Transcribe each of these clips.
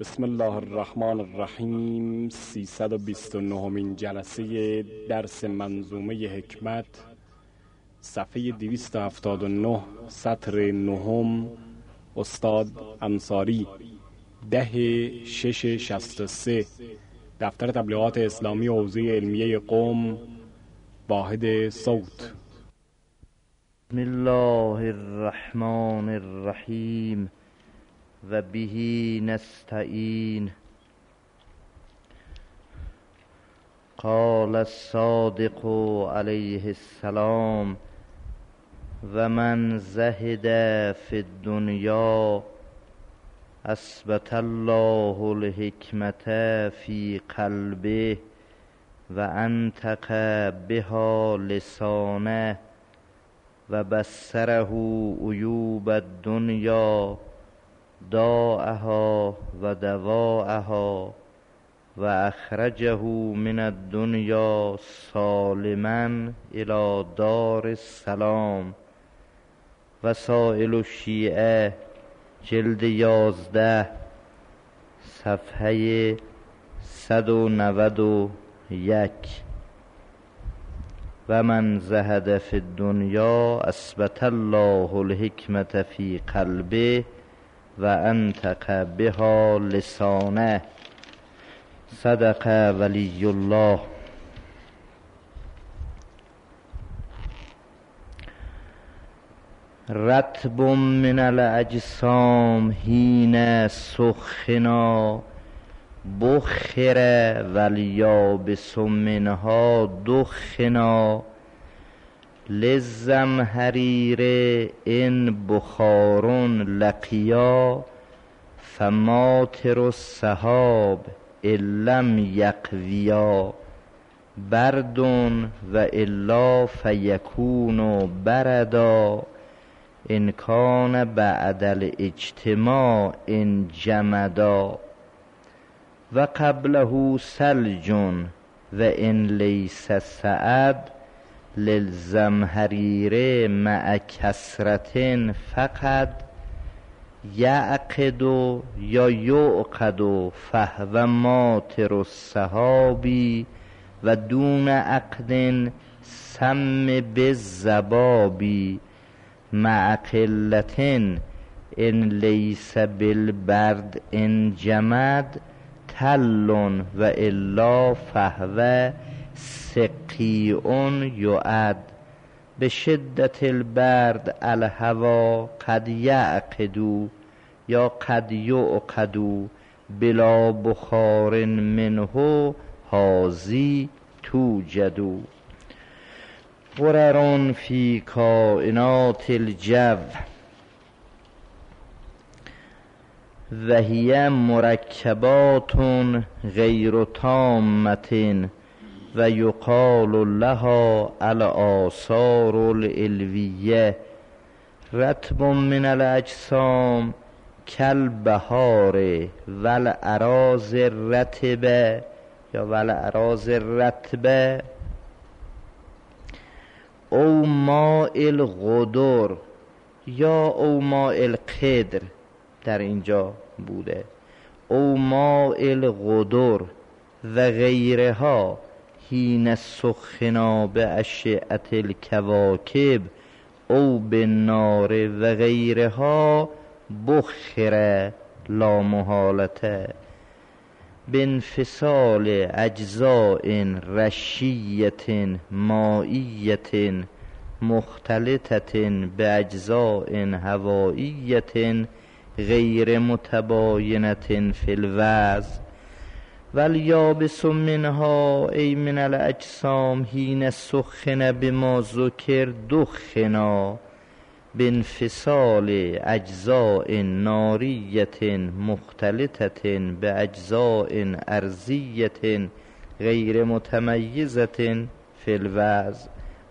بسم الله الرحمن الرحیم. 329مین جلسه درس منظومه حکمت، صفحه 279، سطر 9، استاد انصاری، 10/6/63، دفتر تبلیغات اسلامی حوزه علمیه قم، واحد صوت. بسم الله الرحمن الرحیم و به نستعین. قال الصادق علیه السلام: و من زهد فی الدنیا اثبت الله الحکمت فی قلبه و انطق بها لسانه و بصره عیوب الدنیا داءها و دواءها و اخرجه من الدنیا سالما الى دار السلام. وسائل الشیعه جلد 11، صفحه 191. و من زهد فی الدنیا اثبت الله الحکمت فی قلبه و انطق بها لسانه. صدق ولی الله. رطب من الاجسام حین سخنا بخر والیابس منها دخنا. للزمهریر ان بخار لقیا فماطر السحاب ان لم یقویا. برد و الا فیکون بردا ان کان بعد الاجتماع ان جمدا. و قبله ثلج و ان لیس سعد للزمهریر مع کثرة فقد. یعقد یا یعقد فهو ماطر السحاب و دون عقد سم بالضباب. مع قلة ان لیس بالبرد ان جمد تل و الا فهو سقیع یعد. به شدت البرد الهوا قد یعقد یا قد یعقد بلا بخار منه هذی توجد. غرر فی کائنات الجو و هی مرکبات غیر تامة و یقال لها الآثار العلویه. رطب من الاجسام کالبهار و الاراضی الرطبه یا و الاراضی الرطبه او ماء الغدر یا او ماء القدر در اینجا بوده. او ماء الغدر و غیرها حین سخنا باشعة الکواکب او بالنار و غیرها بخر لا محالة. بانفصال اجزاء رشیة مائیة مختلطة باجزاء هوائیة غیر متباینة فی الوضع. والیابس منها ای من الاجسام حین سخن بما ذکر دخنا. بانفصال اجزاء ناریة مختلطة باجزاء ارضیة غیر متمیزة فی الوضع.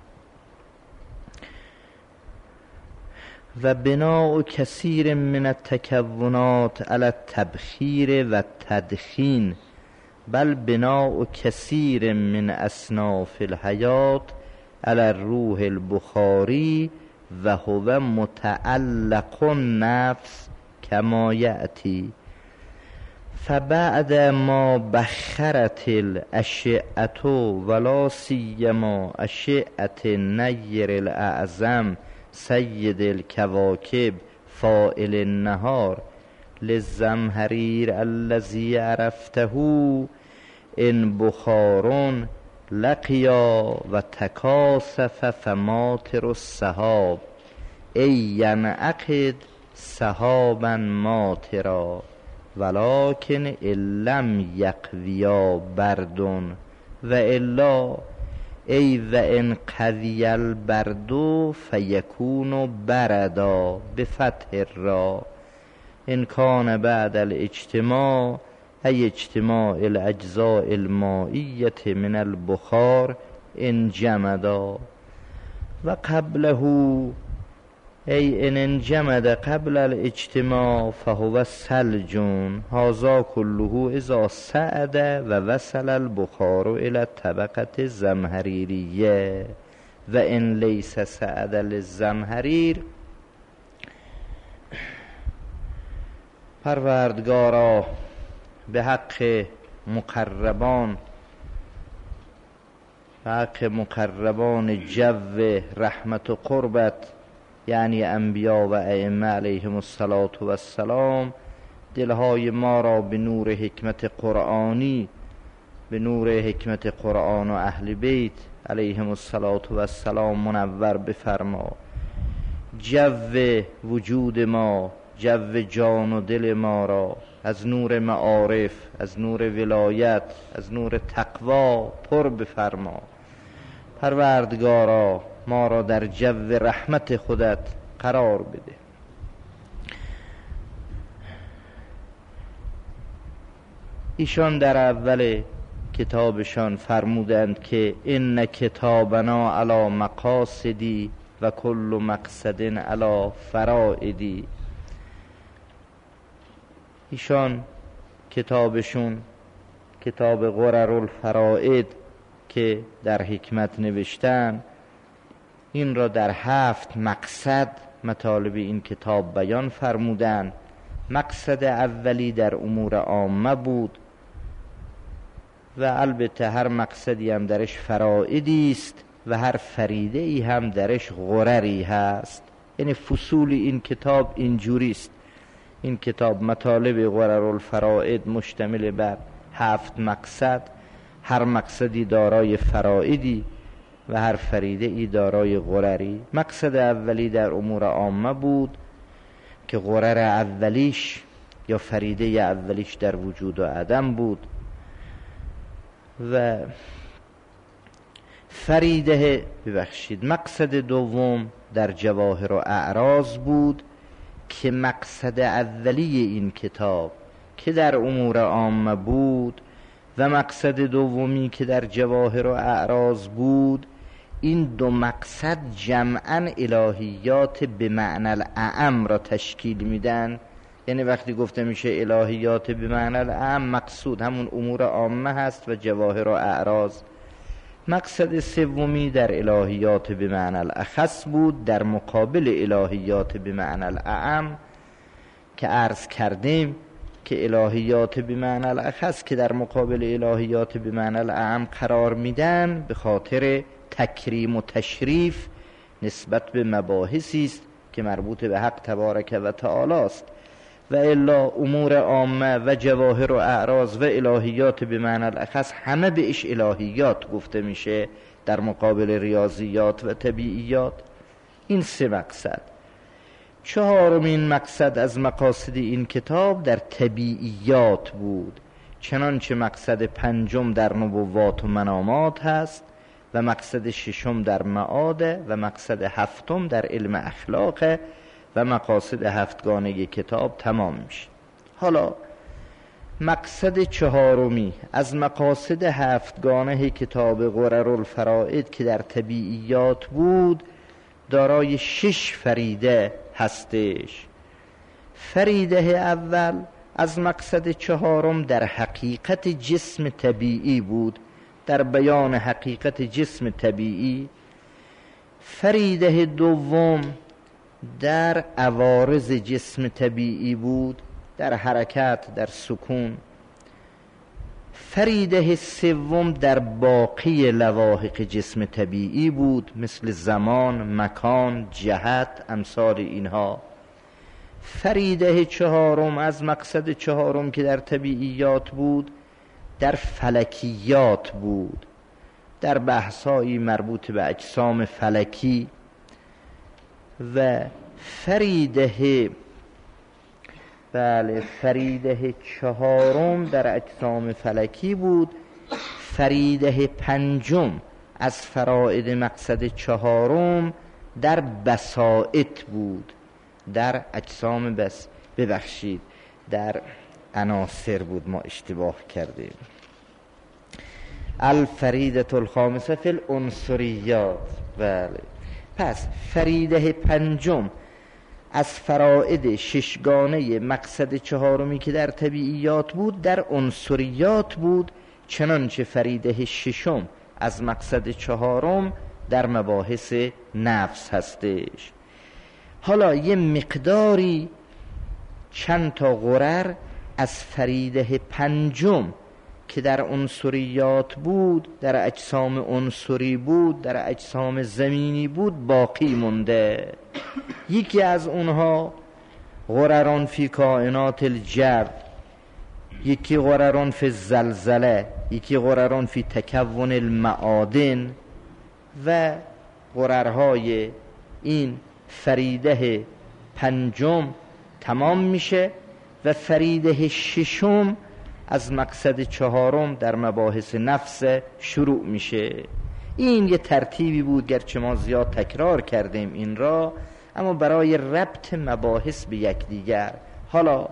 و بناء کثیر من التکونات علی التبخیر و التدخین بل بناء کثیر من اصناف الحیات علی الروح البخاری و هو متعلق النفس کما یأتی. فبعد ما بخرت الاشعة ولا سیما اشعة نیر الاعظم سید الکواکب فاعل النهار للزمهریر الذی عرفته ان بخار لقیا و تکاسف فماطر السحاب ای ینعقد سحابا ماطرا ولکن ان لم یقویا برد و الا ای و ان قوی البرد فیکون بردا بفتح الراء ان کان بعد الاجتماع ای اجتماع الاجزاء المائیة من البخار انجمدا و قبله ای ان انجمد قبل الاجتماع فهو ثلج هذا كله اذا صعد و وصل البخار الى الطبقة الزمهریریه و ان لیس صعد للزمهریر. پروردگارا به حق مقربان جو رحمت و قربت یعنی انبیا و ائمه علیهم الصلاة و السلام دلهای ما را به نور حکمت قرآنی، به نور حکمت قرآن و اهل بیت علیهم الصلاة و السلام منور بفرما. جو وجود ما، جو جان و دل ما را از نور معارف، از نور ولایت، از نور تقوا پر بفرما. پروردگارا ما را در جو رحمت خودت قرار بده. ایشان در اول کتابشان فرمودند که ان کتابنا علی مقاصدی و کل مقصد علی فرائدی. ایشان کتابشون کتاب غرر الفرائد که در حکمت نوشتن این را در 7 مقصد مطالب این کتاب بیان فرمودند. مقصد اولی در امور عامه بود و البته هر مقصدی هم درش فرائدی است و هر فریده ای هم درش غرری هست. یعنی فصول این کتاب اینجوری است. این کتاب مطالب غرر الفرائد مشتمل بر 7 مقصد، هر مقصدی دارای فرائدی و هر فریده ای دارای غرری. مقصد اولی در امور عامه بود که غرر اولیش یا فریده اولیش در وجود و عدم بود و فریده مقصد دوم در جواهر و اعراض بود که مقصد اولی این کتاب که در امور عامه بود و مقصد دومی که در جواهر و اعراض بود. این دو مقصد جمعاً الهیات به معنی الاعم را تشکیل میدن. یعنی وقتی گفته میشه الهیات به معنی الاعم مقصود همون امور عامه هست و جواهر و اعراض. مقصد سومی در الهیات به معنی الاخص بود در مقابل الهیات به معنی الاعم که عرض کردیم که الهیات به معنی الاخص که در مقابل الهیات به معنی الاعم قرار میدن به خاطر تکریم و تشریف نسبت به مباحثی است که مربوط به حق تبارک و تعالی است و الا امور عامه و جواهر و اعراض و الهیات به معنی الاخص همه بهش الهیات گفته میشه در مقابل ریاضیات و طبیعیات. این 3 مقصد. 4مین مقصد از مقاصد این کتاب در طبیعیات بود، چنانچه مقصد 5 در نبوات و منامات هست و مقصد 6 در معاده و مقصد 7 در علم اخلاق و مقاصد 7گانه کتاب تمام میشه. حالا مقصد 4می از مقاصد 7گانه کتاب غرر الفرائد که در طبیعیات بود دارای 6 فریده هستش. فریده اول از مقصد 4 در حقیقت جسم طبیعی بود، در بیان حقیقت جسم طبیعی. فریده دوم در عوارض جسم طبیعی بود، در حرکت، در سکون. فریده سوم در باقی لواحق جسم طبیعی بود، مثل زمان، مکان، جهت، امثال اینها. فریده چهارم از مقصد چهارم که در طبیعیات بود، در فلکیات بود، در بحثایی مربوط به اجسام فلکی. و فریده فریده چهارم در اجسام فلکی بود. فریده پنجم از فرائد مقصد چهارم در بسائط بود، در اجسام در عناصر بود، ما اشتباه کردیم. الفریده الخامسه فی العنصریات. بله، پس فریده پنجم از فرائد ششگانه مقصد چهارمی که در طبیعیات بود در عنصریات بود، چنانچه فریده ششم از مقصد چهارم در مباحث نفس هستش. حالا یه مقداری چند تا غرر از فریده پنجم که در عنصریات بود، در اجسام عنصری بود، در اجسام زمینی بود، باقی مونده. یکی از اونها غرران فی کائنات الجو، یکی غرران فی الزلزله، یکی غرران فی تکون المعادن. و غررهای این فریده پنجم تمام میشه و فریده ششم از مقصد چهارم در مباحث نفس شروع میشه. این یه ترتیبی بود، گرچه ما زیاد تکرار کردیم این را، اما برای ربط مباحث به یکدیگر. حالا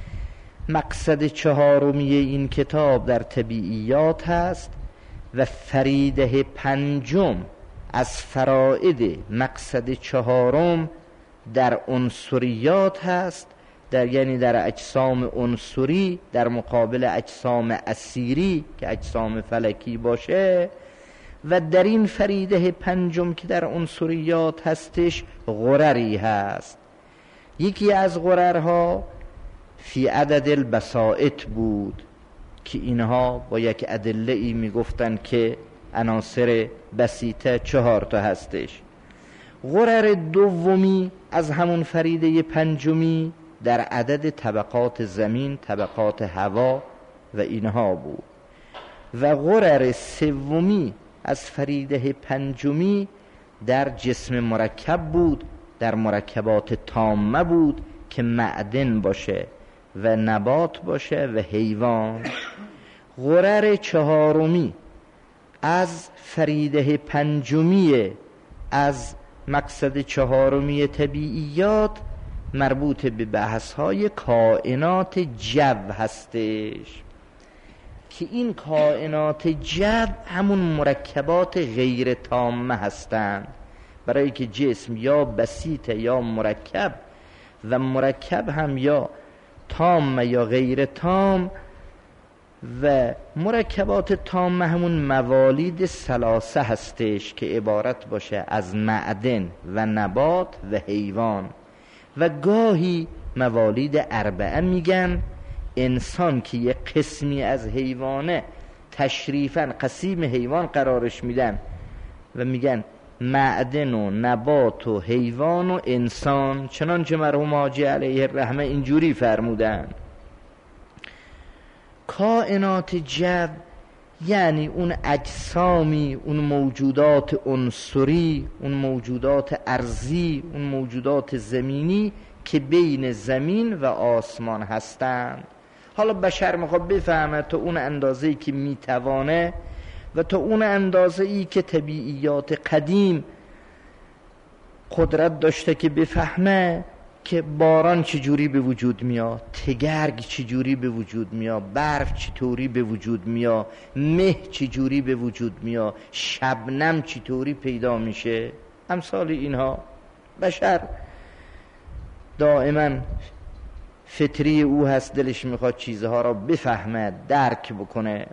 مقصد چهارمی این کتاب در طبیعیات هست و فریده پنجم از فرائد مقصد چهارم در عنصریات هست، یعنی در اجسام عنصری در مقابل اجسام اسیری که اجسام فلکی باشه. و در این فریده پنجم که در عنصریات هستش غرری هست. یکی از غررها فی عدد البسائط بود که اینها با یک ادله ای میگفتن که عناصر بسیطه 4 تا هستش. غرر دومی از همون فریده پنجمی در عدد طبقات زمین، طبقات هوا و اینها بود. و غرر سومی از فریده پنجمی در جسم مرکب بود، در مرکبات تامه بود که معدن باشه و نبات باشه و حیوان. غرر چهارمی از فریده پنجمی از مقصد چهارمی طبیعیات مربوط به بحث‌های کائنات جو هستش که این کائنات جو همون مرکبات غیر تامه هستند، برای که جسم یا بسیط یا مرکب و مرکب هم یا تام یا غیر تام. و مرکبات تام همون موالید ثلاثه هستش که عبارت باشه از معدن و نبات و حیوان. و گاهی موالید اربعه میگن، انسان که یه قسمی از حیوانه تشریفاً قسیم حیوان قرارش میدن و میگن معدن و نبات و حیوان و انسان، چنانچه مرحوم حاجی علیه الرحمه اینجوری فرمودن. کائنات جو یعنی اون اجسامی، اون موجودات عنصری، اون موجودات ارضی، اون موجودات زمینی که بین زمین و آسمان هستند. حالا بشر میخواد بفهمه تا اون اندازه‌ای که میتوانه و تا اون اندازه‌ای که طبیعیات قدیم قدرت داشته که بفهمه که باران چجوری به وجود میاد، تگرگ چجوری به وجود میاد، برف چطوری به وجود میاد، مه چجوری به وجود میاد، شبنم چطوری پیدا میشه، امثال اینها. بشر دائما فطری او هست، دلش میخواد چیزها را بفهمه، درک بکنه.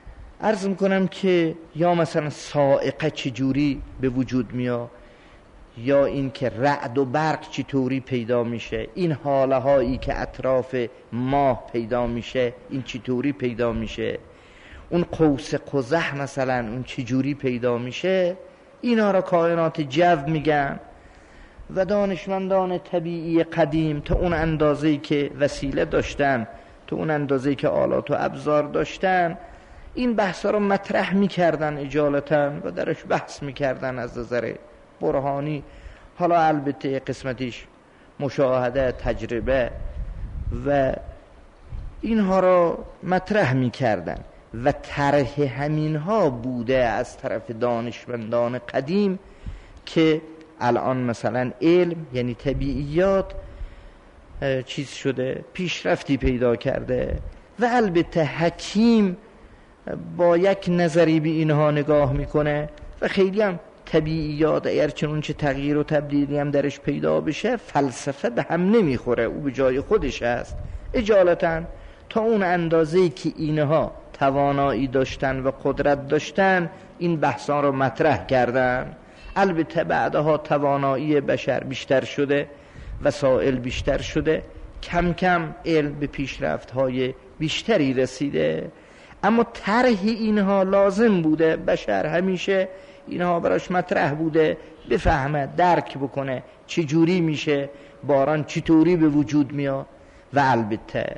عرض میکنم که یا مثلا صاعقه چجوری به وجود میاد، یا این که رعد و برق چطوری پیدا میشه، این حاله هایی که اطراف ماه پیدا میشه این چطوری پیدا میشه، اون قوس قزح مثلا اون چجوری پیدا میشه، اینا را کائنات جو میگن. و دانشمندان طبیعی قدیم تا اون اندازه‌ای که وسیله داشتن، تا اون اندازه‌ای که آلات و ابزار داشتن، این بحثا رو مطرح میکردن اجالتا و درش بحث میکردن از نظر برهانی. حالا البته قسمتیش مشاهده، تجربه و اینها رو مطرح میکردن و طرح همینها بوده از طرف دانشمندان قدیم که الان مثلا علم یعنی طبیعیات چیز شده، پیشرفتی پیدا کرده. و البته حکیم با یک نظری به اینها نگاه میکنه و خیلی هم طبیعیات اگر چنون چه تغییر و تبدیلی هم درش پیدا بشه فلسفه به هم نمیخوره، او به جای خودش هست. اجالتا تا اون اندازه‌ای که اینها توانایی داشتن و قدرت داشتن این بحثان رو مطرح کردن. البته بعدها توانایی بشر بیشتر شده، وسایل بیشتر شده، کم کم علم به پیشرفت‌های بیشتری رسیده، اما طرح اینها لازم بوده. بشر همیشه اینها براش مطرح بوده، بفهمه، درک بکنه چجوری میشه، باران چطوری به وجود میاد. و البته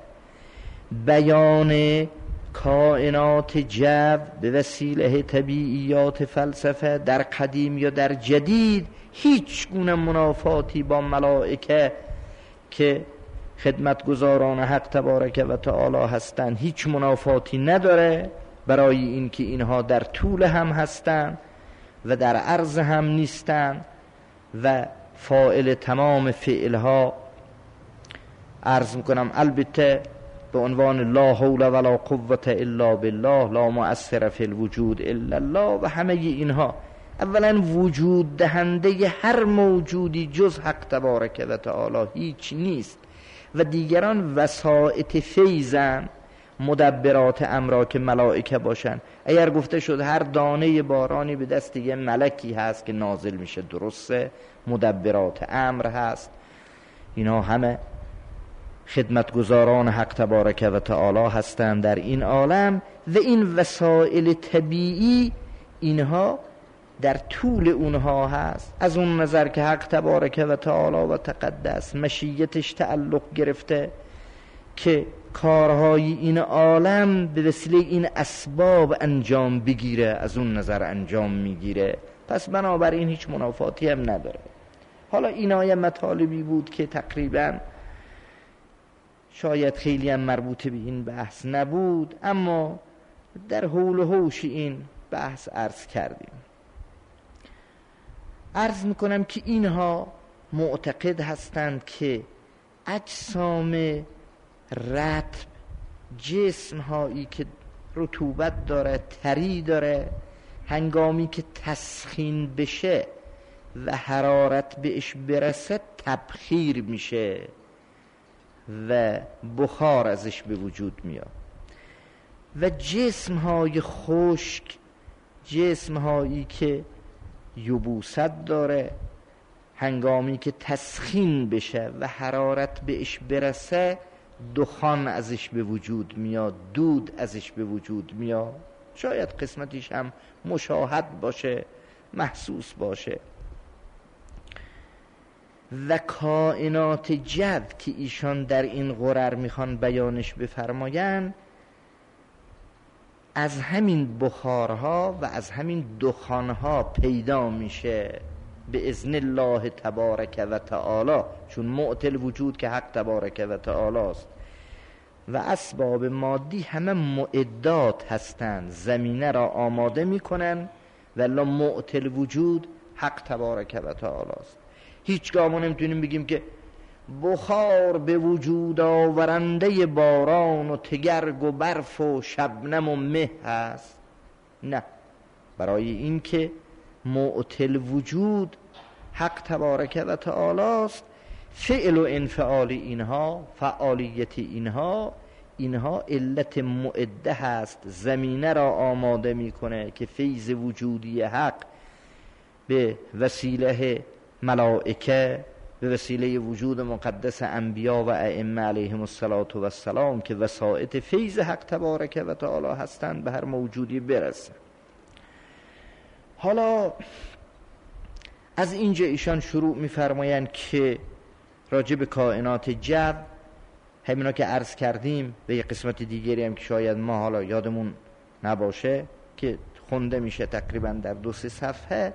بیان کائنات جو به وسیله طبیعیات فلسفه در قدیم یا در جدید هیچ گونه منافاتی با ملائکه که خدمتگزاران حق تبارک و تعالی هستند هیچ منافاتی نداره، برای اینکه اینها در طول هم هستند و در عرض هم نیستند و فاعل تمام فعلها عرض میکنم البته به عنوان لا حول ولا قوة الا بالله، لا مؤثر فی الوجود الا الله. و همه اینها اولا وجود دهنده هر موجودی جز حق تبارک و تعالی هیچ نیست و دیگران وسائط فیضن، مدبرات امرا که ملائکه باشن. اگر گفته شد هر دانه بارانی به دست یه ملکی هست که نازل میشه، درسته، مدبرات امر هست، اینا همه خدمتگزاران حق تبارک و تعالی هستند در این عالم. و این وسائل طبیعی اینها در طول اونها هست، از اون نظر که حق تبارک و تعالی و تقدس مشیتش تعلق گرفته که کارهای این عالم به وسیله این اسباب انجام بگیره، از اون نظر انجام میگیره. پس بنابراین هیچ منافاتی هم نداره. حالا اینا یه مطالبی بود که تقریبا شاید خیلی هم مربوط به این بحث نبود، اما در حول و حوش این بحث عرض کردیم. عرض میکنم که اینها معتقد هستند که اجسام رطب، جسم هایی که رطوبت داره، تری داره، هنگامی که تسخین بشه و حرارت بهش برسه تبخیر میشه و بخار ازش به وجود میاد. و جسم های خشک، جسم هایی که یبوست داره، هنگامی که تسخین بشه و حرارت بهش برسه دخان ازش به وجود میاد، دود ازش به وجود میاد. شاید قسمتیش هم مشاهد باشه، محسوس باشه. و کائنات جو که ایشان در این قرر میخوان بیانش بفرماین، از همین بخارها و از همین دخانها پیدا میشه به اذن الله تبارک و تعالی، چون معطل وجود که حق تبارک و تعالی است و اسباب مادی همه معدات هستند، زمینه را آماده میکنن، ولی معطل وجود حق تبارک و تعالی است. هیچگاه ما نمیتونیم بگیم که بخار به وجود آورنده باران و تگرگ و برف و شبنم و مه هست. نه، برای این که معطل وجود حق تبارک و تعالی است، فعل و انفعال اینها، فعالیت اینها علت معده هست، زمینه را آماده میکنه که فیض وجودی حق به وسیله ملائکه، به وسیله وجود مقدس انبیا و ائمه علیهم السلام که وسائط فیض حق تبارک و تعالی هستند، به هر موجودی برسه. حالا از اینجا ایشان شروع می‌فرمایند که راجع به کائنات جو، همینا که عرض کردیم، به یه قسمت دیگری هم که شاید ما حالا یادمون نباشه که خونده میشه تقریبا در 2-3 صفحه،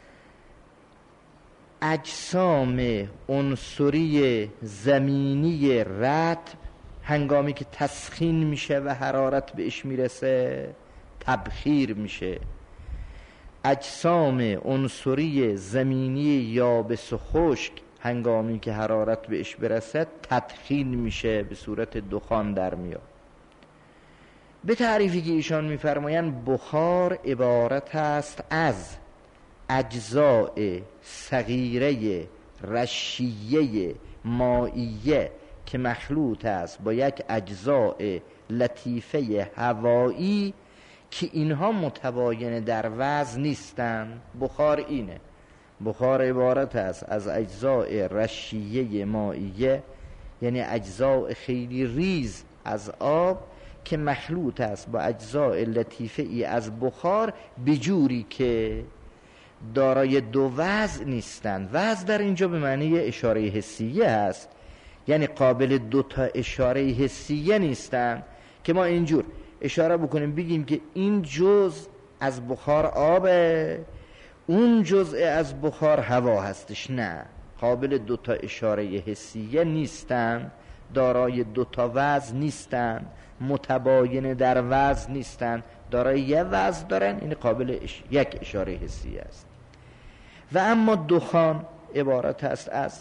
اجسام عنصری زمینی رطب هنگامی که تسخین میشه و حرارت بهش میرسه تبخیر میشه. اجسام عنصری زمینی یابس و خشک هنگامی که حرارت بهش برسه تدخین میشه، به صورت دخان در میاد. به تعریفی که ایشان میفرمایند بخار عبارت است از اجزاء صغیره رشیه مائیه که مخلوط است با یک اجزاء لطیفه هوایی که اینها متباین در وزن نیستند. بخار اینه، بخار عبارت است از اجزاء رشیه مائیه، یعنی اجزاء خیلی ریز از آب که مخلوط است با اجزاء لطیفه ای از بخار به جوری که دارای دو وزن نیستند. وزن در اینجا به معنی اشاره حسیه است، یعنی قابل دو تا اشاره حسیه نیستند که ما اینجور اشاره بکنیم بگیم که این جزء از بخار آبه، اون جزء از بخار هوا هستش. نه، قابل دو تا اشاره حسیه نیستند، دارای دو تا وزن نیستند، متباین در وزن نیستند، دارای یه وزن دارن، این قابل یک اشاره حسیه است. و اما دخان عبارت است از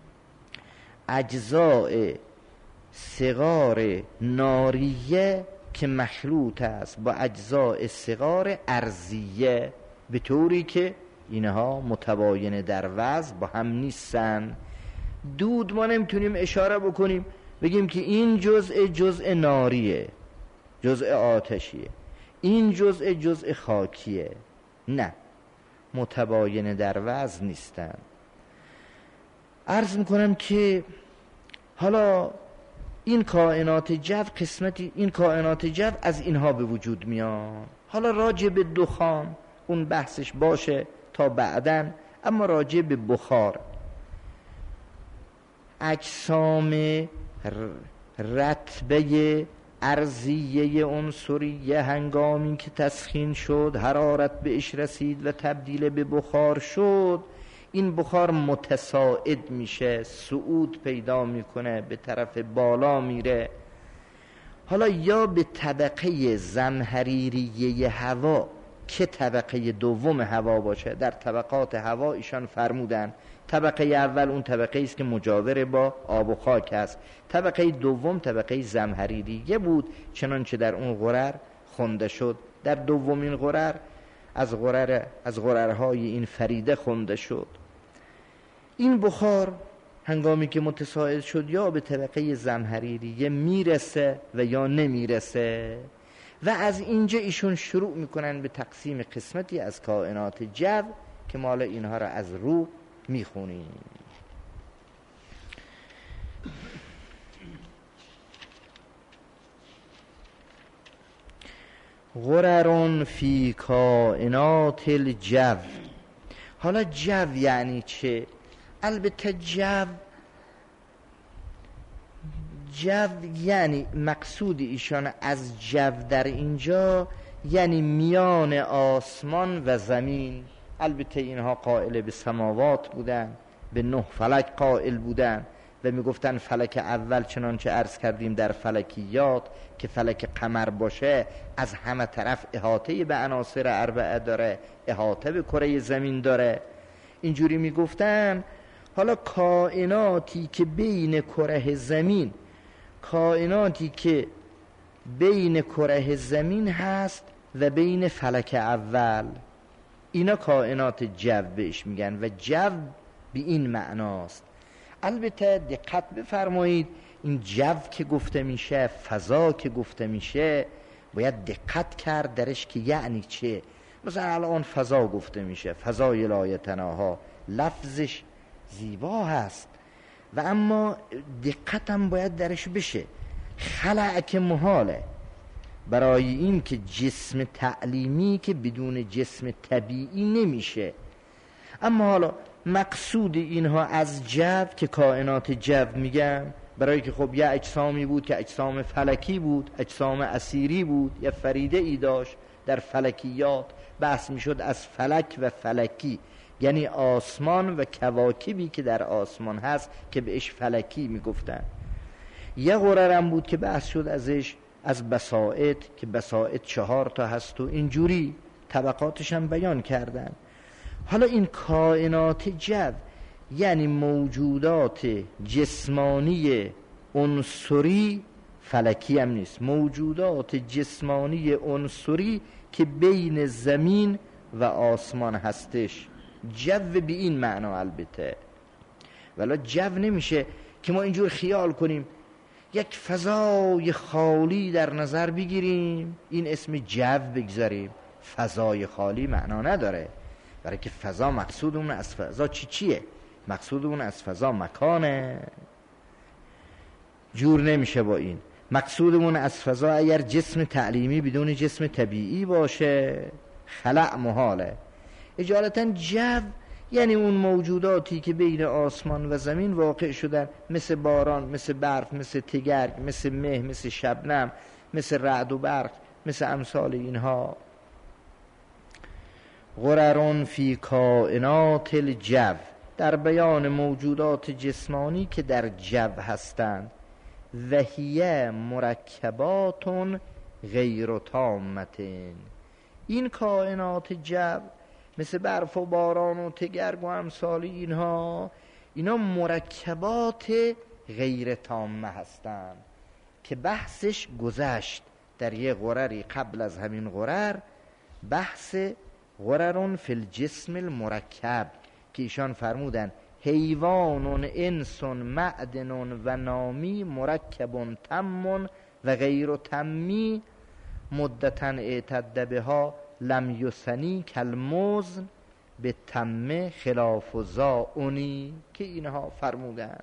اجزاء صغار ناریه که مخلوط است با اجزاء صغار ارضیه، به طوری که اینها متباین در وزن با هم نیستن. دود ما نمیتونیم اشاره بکنیم بگیم که این جزء ناریه، جزء آتشیه، این جزء خاکیه. نه، متباین در وزن نیستن. عرض میکنم که حالا این کائنات جو، قسمتی این کائنات جو از اینها به وجود میاد. حالا راجع به دخان اون بحثش باشه تا بعدن، اما راجع به بخار، اجسام رطبه ارضیه عنصریه هنگامی که تسخین شد، حرارت بهش رسید و تبدیل به بخار شد، این بخار متصاعد میشه، صعود پیدا میکنه، به طرف بالا میره. حالا یا به طبقه زمهریریه هوا که طبقه دوم هوا باشه. در طبقات هوا ایشان فرمودن طبقه اول اون طبقه است که مجاور با آب و خاک است، طبقه دوم طبقه زمهریریه بود، چنانچه در اون غرر خونده شد. در دومین غرر از غررهای این فریده خونده شد. این بخار هنگامی که متصاعد شد یا به طبقه زمهریریه میرسه و یا نمیرسه. و از اینجا ایشون شروع میکنن به تقسیم قسمتی از کائنات جو که مال اینها را از رو میخونیم. غررون فی کائنات الجو. حالا جو یعنی چه؟ البته جو یعنی مقصود ایشان از جو در اینجا یعنی میان آسمان و زمین. البته اینها قائل به سماوات بودن، به 9 فلک قائل بودن و میگفتن فلک اول چنانچه عرض کردیم در فلکیات که فلک قمر باشه از همه طرف احاطه به عناصر اربعه داره، احاطه به کره زمین داره، اینجوری میگفتن. حالا کائناتی که بین کره زمین، کائناتی که بین کره زمین هست و بین فلک اول، اینا کائنات جو بهش میگن و جو به این معناست. البته دقت بفرمایید، این جو که گفته میشه، فضا که گفته میشه، باید دقت کرد درش که یعنی چه. مثلا الان فضا گفته میشه، فضای لا یتناها، لفظش زیبا هست و اما دقتم باید درش بشه. خلع که محاله، برای این که جسم تعلیمی که بدون جسم طبیعی نمیشه. اما حالا مقصود اینها از جو که کائنات جو میگم، برای که خب یه اجسامی بود که اجسام فلکی بود، اجسام اسیری بود، یه فریده ای داشت در فلکیات، بحث میشد از فلک و فلکی، یعنی آسمان و کواکبی که در آسمان هست که بهش فلکی میگفتن. یه قررم بود که بحث شد ازش از بساط، که بساط 4 تا هست و اینجوری طبقاتش هم بیان کردن. حالا این کائنات جو یعنی موجودات جسمانی عنصری، فلکی هم نیست، موجودات جسمانی عنصری که بین زمین و آسمان هستش. جو به این معنا البته، ولی جو نمیشه که ما اینجور خیال کنیم یک فضای خالی در نظر بگیریم این اسم جو بگذاریم. فضای خالی معنا نداره، برای که فضا مقصودمون از فضا چیه؟ مقصودمون از فضا مکانه، جور نمیشه با این. مقصودمون از فضا اگر جسم تعلیمی بدون جسم طبیعی باشه خلع محاله. اجالتا جو یعنی اون موجوداتی که بین آسمان و زمین واقع شدن، مثل باران، مثل برف، مثل تگرگ، مثل مه، مثل شبنم، مثل رعد و برق، مثل امثال اینها. غررون فی کائنات الجو، در بیان موجودات جسمانی که در جو هستند. وهیه مرکبات غیر تامة، این کائنات جو مثل برف و باران و تگرگ و امثال اینها، اینا مرکبات غیر تامه هستند که بحثش گذشت در یه غرری قبل از همین غرر، بحث غررون فی الجسم المرکب، که ایشان فرمودن حیوان انس معدن و نامی مرکب تم و غیر تمی مدتا اعتد بها لم یسنی کالمزن به تمه خلاف و زاونی، که اینها فرمودن.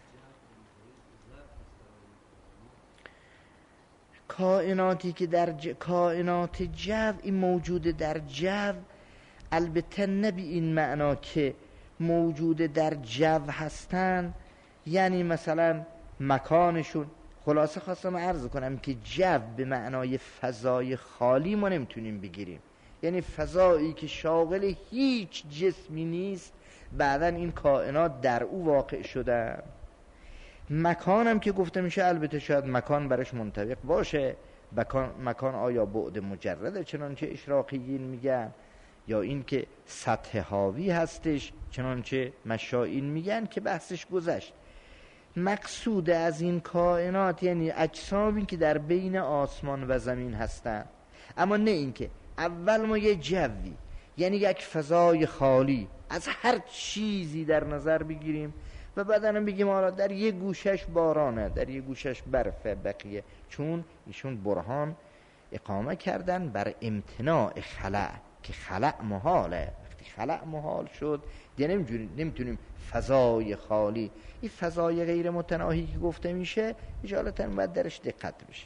کائناتی که در کائنات جو، این موجود در جو، البته نه به این معنا که موجود در جو هستن یعنی مثلا مکانشون. خلاصه خواستم عرض کنم که جو به معنای فضای خالی ما نمیتونیم بگیریم، یعنی فضایی که شاغل هیچ جسمی نیست، بعدن این کائنات در او واقع شدن. مکانم که گفته میشه، البته شاید مکان برش منطبق باشه. مکان آیا بعد مجرده چنانچه اشراقیین میگن، یا این که سطح حاوی هستش چنانچه مشائین میگن، که بحثش گذشت. مقصود از این کائنات یعنی اجسامی که در بین آسمان و زمین هستن، اما نه این که اول ما یه جوی یعنی یک فضای خالی از هر چیزی در نظر بگیریم و بعداً بگیم حالا در یه گوشش بارانه، در یه گوشش برفه، بقیه. چون ایشون برهان اقامه کردن بر امتناع خلع، که خلع محاله. وقتی خلع محال شد دیگه نمیتونیم فضای خالی، این فضای غیر متناهی که گفته میشه اجالتا باید درش دقت بشه.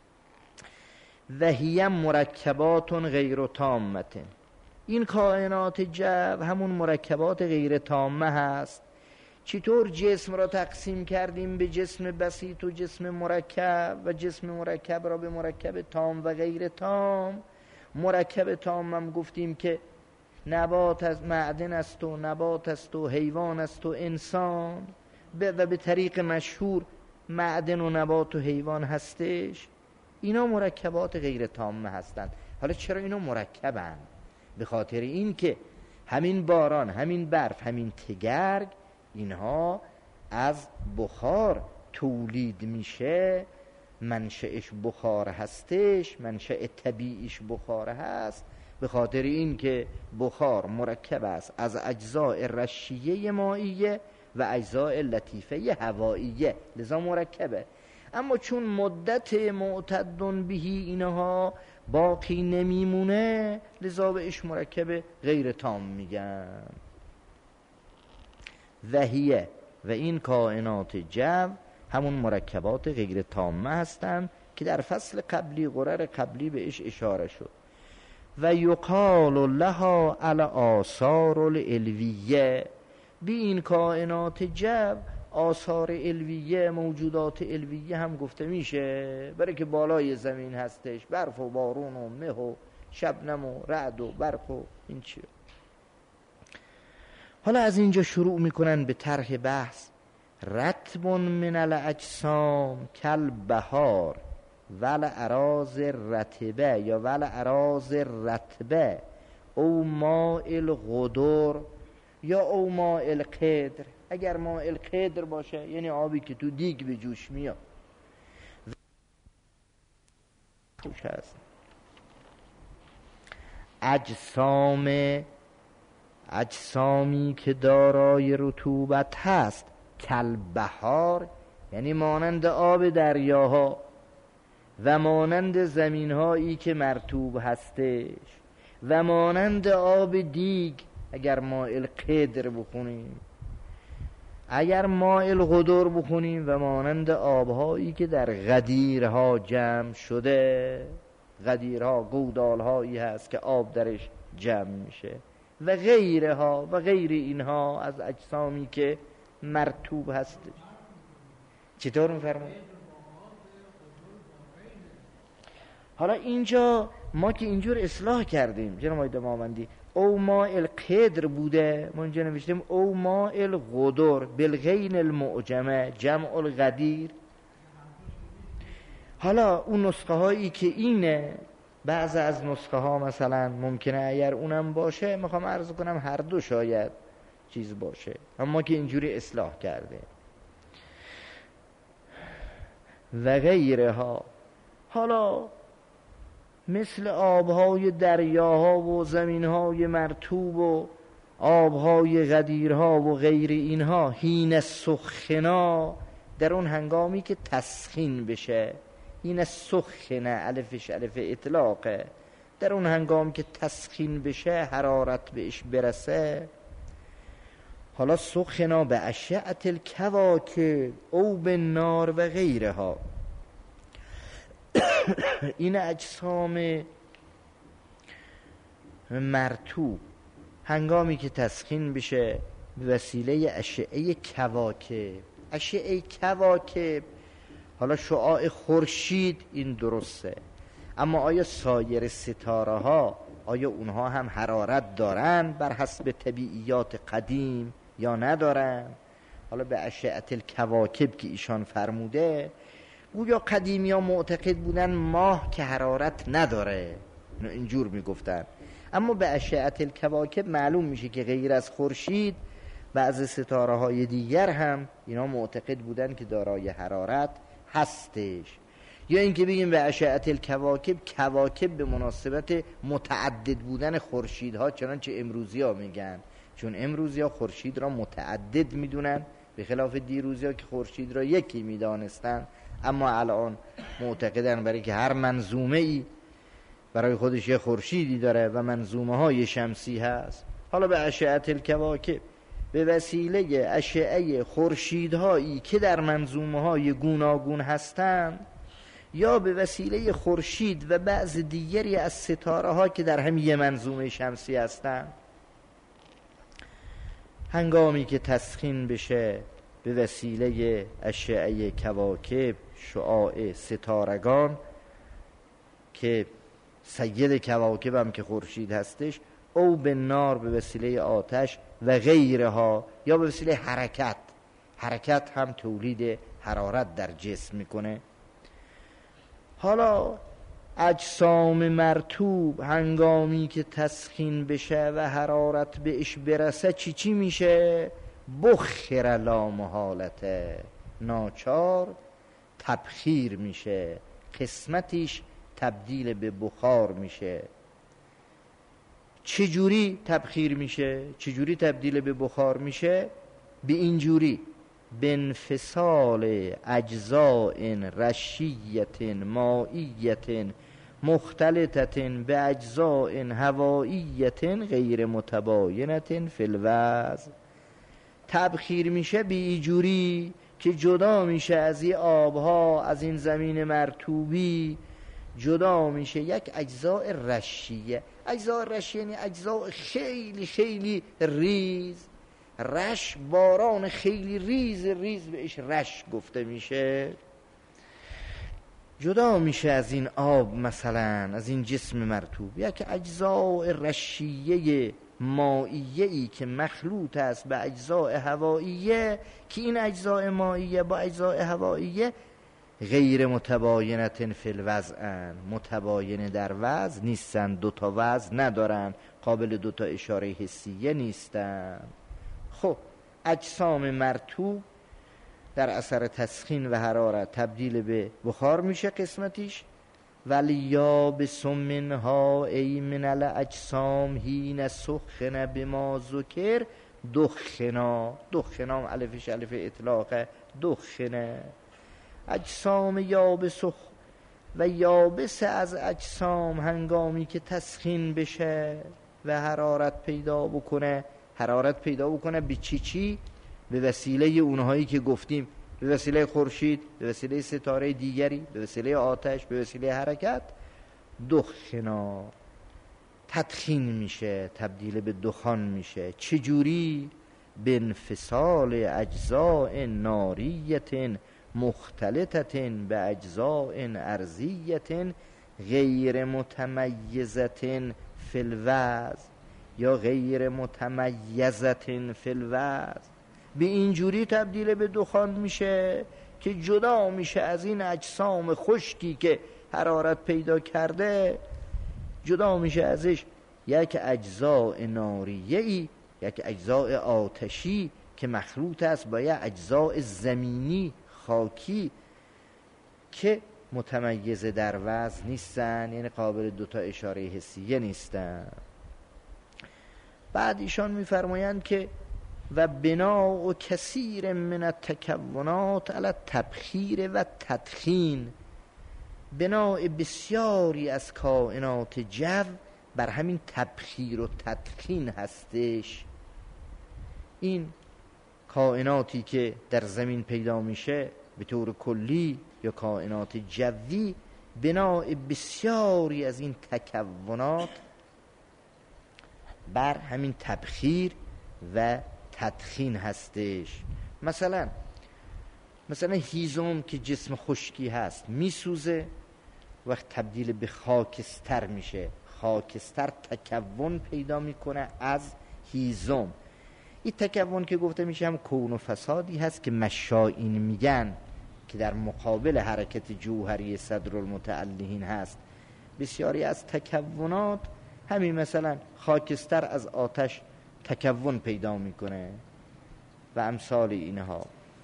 وهیه مرکبات غیر تامة، این کائنات جو همون مرکبات غیر تامه هست. چطور جسم را تقسیم کردیم به جسم بسیط و جسم مرکب، و جسم مرکب را به مرکب تام و غیر تام. مرکب تام هم گفتیم که نبات از معدن است و نبات است و حیوان است و انسان، و به طریق مشهور معدن و نبات و حیوان هستش. اینا مرکبات غیر تامه هستند. حالا چرا اینا مرکبن؟ به خاطر این که همین باران، همین برف، همین تگرگ، اینها از بخار تولید میشه، منشأش بخار هستش، منشأ طبیعیش بخار هست. به خاطر این که بخار مرکب است از اجزاء رشیه مائیه و اجزاء لطیفه هوائیه، لذا مرکبه. اما چون مدت معتدن بهی اینها باقی نمیمونه، لذا بهش مرکب غیر تام میگن. وهیه و این کائنات جو همون مرکبات غیر تامه هستند که در فصل قبلی غرر قبلی بهش اشاره شد. و یقال لها الآثار العلویه، بی این کائنات جو آثار علویه، موجودات علویه هم گفته میشه، برای که بالای زمین هستش، برف و بارون و مه و شبنم و رعد و برق و این چیه. حالا از اینجا شروع میکنن به طرح بحث. رطب من الاجسام کل بهار ول اراض رطبه یا ول اراض رطبه او ماء الغدر یا او ماء القدر. اگر ماء القدر باشه یعنی آبی که تو دیگ به جوش میاد هست. اجسامی که دارای رطوبت هست کل بهار یعنی مانند آب دریاها و مانند زمینهایی که مرطوب هستش و مانند آب دیگ اگر ماء القدر بخونیم، اگر ماء الغدر بخونیم و مانند آبهایی که در غدیرها جمع شده. غدیرها گودالهایی هست که آب درش جمع میشه و غیرها و غیر اینها از اجسامی که مرطوب هستش. چطور میفرمایید؟ حالا اینجا ما که اینجور اصلاح کردیم جناب آقای دماوندی، او ماء القدر بوده، ما اینجا نوشتیم او ماء الغدر بالغین المعجمه جمع الغدیر. حالا اون نسخه هایی که اینه، بعض از نسخه ها مثلا ممکنه اگر اونم باشه، میخوام عرض کنم هر دو شاید چیز باشه، اما که اینجوری اصلاح کرده و غیرها. حالا مثل آبهای دریاها و زمینهای مرطوب و آبهای غدیرها و غیر اینها، حین سخنا در اون هنگامی که تسخین بشه، حین سخنه الفش الف اطلاقه، در اون هنگامی که تسخین بشه حرارت بهش برسه. حالا سخنا به اشعت الکواکب او به نار و غیرها. این اجسام مرطوب هنگامی که تسخین بشه به وسیله اشعه کواکب. اشعه کواکب حالا شعاع خورشید این درسته، اما آیا سایر ستاره ها آیا اونها هم حرارت دارن بر حسب طبیعیات قدیم یا ندارن؟ حالا به اشعه الکواکب که ایشان فرموده، گویا قدیمی ها معتقد بودن ماه که حرارت نداره، اینجور میگفتن، اما به اشعه الکواکب معلوم میشه که غیر از خورشید بعض ستاره های دیگر هم اینا معتقد بودن که دارای حرارت هستش. یا اینکه بگیم به اشعه الکواکب، کواکب به مناسبت متعدد بودن خورشیدها، چنانچه امروزی ها میگن، چون امروزی ها خورشید را متعدد میدونن به خلاف دیروزی ها که خورشید را یکی میدانستن، اما الان معتقدن برای که هر منظومه ای برای خودش یه خورشیدی داره و منظومه های شمسی هست. حالا به اشعه الکواکب به وسیله اشعه خورشیدهایی که در منظومه های گوناگون هستند، یا به وسیله خورشید و بعض دیگری از ستاره ها که در همین منظومه شمسی هستند، هنگامی که تسخین بشه به وسیله اشعه کواکب، شعاع ستارگان که سید کواکب هم که خورشید هستش، او به نار به وسیله آتش و غیرها، یا به وسیله حرکت هم تولید حرارت در جسم میکنه. حالا اجسام مرطوب هنگامی که تسخین بشه و حرارت بهش برسه چی میشه؟ بخر لا محالته، ناچار تبخیر میشه، قسمتش تبدیل به بخار میشه. چجوری تبخیر میشه؟ چجوری تبدیل به بخار میشه؟ به اینجوری: به انفصال اجزاء رشیت مائیت مختلطت به اجزاء هوائیت غیر متباینت فی الوضع. تبخیر میشه به اینجوری که جدا میشه از این آبها، از این زمین مرطوبی، جدا میشه یک اجزاء رشیه. اجزاء رشیه یعنی اجزاء خیلی خیلی ریز. رش، باران خیلی ریز بهش رش گفته میشه. جدا میشه از این آب، مثلا از این جسم مرطوب، یک اجزاء رشیه مائیه‌ای که مخلوط است به اجزاء هوائیه، که این اجزاء مائیه با اجزاء هوائیه غیر متباینت فی الوضع، متباین در وضع نیستن، دوتا وضع ندارن، قابل دوتا اشاره حسیه نیستن. خب اجسام مرطوب در اثر تسخین و حرارت تبدیل به بخار میشه قسمتیش. ولی یابس منها ای من الاجسام حین سخن بما ذکر دخنا. دخنا الفش الف اطلاقه، دخنه اجسام یابس و یابس از اجسام هنگامی که تسخین بشه و حرارت پیدا بکنه. حرارت پیدا بکنه به چی؟ به وسیله اونهایی که گفتیم، به وسیله خورشید، به وسیله ستاره دیگری، به وسیله آتش، به وسیله حرکت. دخنا تدخین میشه، تبدیل به دخان میشه. چجوری؟ به انفصال اجزاء ناریت مختلطت به اجزاء ارضیت غیر متمیزت فی الوضع یا غیر متمیزت فی الوضع. به اینجوری تبدیل به دخان میشه که جدا میشه از این اجسام خشکی که حرارت پیدا کرده، جدا میشه ازش یک اجزاء ناریه‌ای، یک اجزاء آتشی که مخلوط است با یک اجزاء زمینی خاکی که متمیز در وزن نیستن، یعنی قابل دوتا اشاره حسیه نیستن. بعد ایشان میفرمایند که و بناء کثیر من التکونات علی التبخیر و تدخین، بناء بسیاری از کائنات جو بر همین تبخیر و تدخین هستش. این کائناتی که در زمین پیدا میشه به طور کلی یا کائنات جوی، بناء بسیاری از این تکونات بر همین تبخیر و تدخین هستش. مثلا هیزم که جسم خشکی هست میسوزه، وقت تبدیل به خاکستر میشه، خاکستر تکون پیدا میکنه از هیزم. این تکون که گفته میشه هم کون و فسادی هست که مشائین میگن که در مقابل حرکت جوهری صدر المتعلهین هست. بسیاری از تکونات همین، مثلا خاکستر از آتش تکون پیدا میکنه و امثال اینها.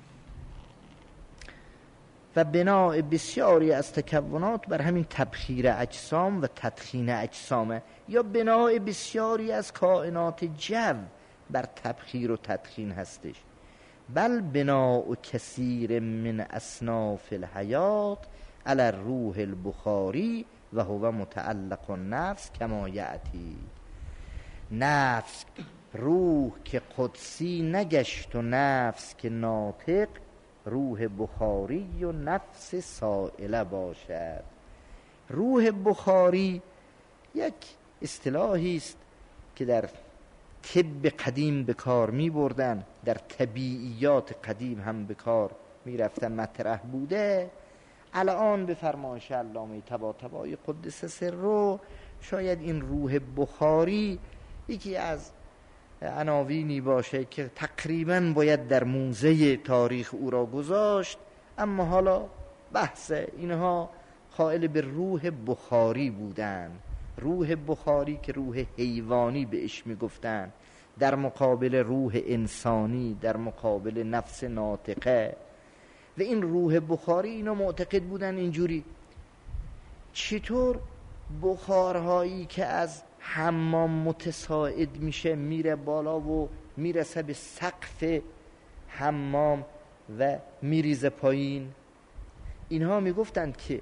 و بناء بسیاری از تکونات بر همین تبخیر اجسام و تدخین اجسامه، یا بناء بسیاری از کائنات جو بر تبخیر و تدخین هستش. بل بناء کثیر من اصناف الحیات علی الروح البخاری و هو متعلق النفس کما یأتی. نفس، روح که قدسی نگشت و نفس که ناطق، روح بخاری و نفس سائله باشد. روح بخاری یک اصطلاحی است که در طب قدیم به کار می بردن، در طبیعیات قدیم هم به کار می رفتن، مطرح بوده. الان به فرمایش علامه طباطبایی قدس سره، شاید این روح بخاری یکی از عناوینی باشه که تقریباً باید در موزه تاریخ او را گذاشت، اما حالا بحث اینها قائل به روح بخاری بودن. روح بخاری که روح حیوانی بهش میگفتن، در مقابل روح انسانی، در مقابل نفس ناطقه. و این روح بخاری اینا معتقد بودن اینجوری: چطور بخارهایی که از حمام متصاعد میشه میره بالا و میرسه به سقف حمام و میریزه پایین، اینها میگفتند که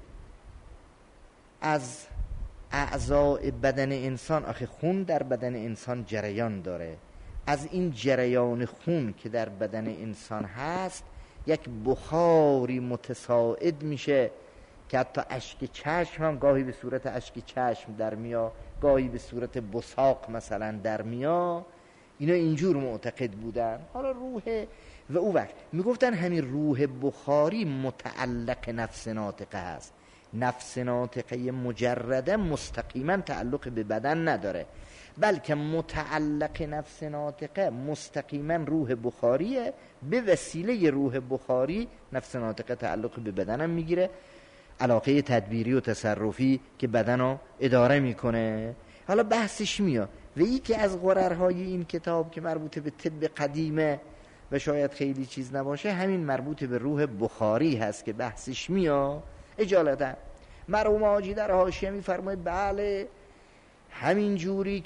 از اعضاء بدن انسان، آخه خون در بدن انسان جریان داره، از این جریان خون که در بدن انسان هست یک بخاری متصاعد میشه که حتی اشک چشم هم گاهی به صورت اشک چشم در میاد، گاهی به صورت بصاق مثلا در میاد. اینا اینجور معتقد بودن. حالا روح و او وقت میگفتن همین روح بخاری متعلق نفس ناطقه هست. نفس ناطقه مجرده مستقیما تعلق به بدن نداره، بلکه متعلق نفس ناطقه مستقیما روح بخاریه. به وسیله روح بخاری نفس ناطقه تعلق به بدنم میگیره، علاقه تدبیری و تصرفی که بدن رو اداره میکنه. حالا بحثش میاد و یکی از غررهای این کتاب که مربوط به طب قدیمه و شاید خیلی چیز نباشه، همین مربوط به روح بخاری هست که بحثش میاد. اجالتا مرحوم حاجی در حاشیه میفرماید بله همین جوری